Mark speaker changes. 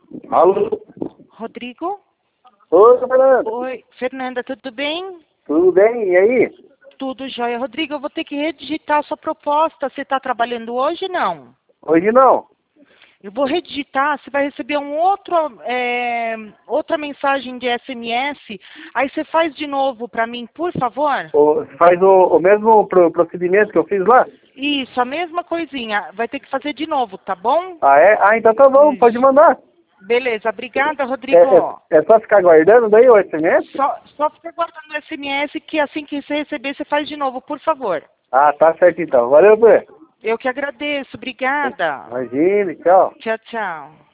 Speaker 1: Alô?
Speaker 2: Rodrigo?
Speaker 1: Oi, Fernanda.
Speaker 2: Oi, Fernanda, tudo bem?
Speaker 1: Tudo bem? E aí?
Speaker 2: Tudo jóia. Rodrigo, eu vou ter que redigitar a sua proposta. Você está trabalhando hoje, não?
Speaker 1: Hoje não.
Speaker 2: Eu vou redigitar, você vai receber outra mensagem de SMS. Aí você faz de novo para mim, por favor?
Speaker 1: Faz o mesmo procedimento que eu fiz lá?
Speaker 2: Isso, a mesma coisinha. Vai ter que fazer de novo, tá bom?
Speaker 1: Ah, é? Ah, então tá bom, pode
Speaker 2: Isso.
Speaker 1: mandar.
Speaker 2: Beleza, obrigada,
Speaker 1: É,
Speaker 2: Rodrigo.
Speaker 1: é só ficar guardando daí o SMS?
Speaker 2: Só fica guardando o SMS que assim que você receber, você faz de novo, por favor.
Speaker 1: Ah, tá certo então. Valeu, Pê.
Speaker 2: Eu que agradeço, obrigada.
Speaker 1: Imagine, tchau.
Speaker 2: Tchau, tchau.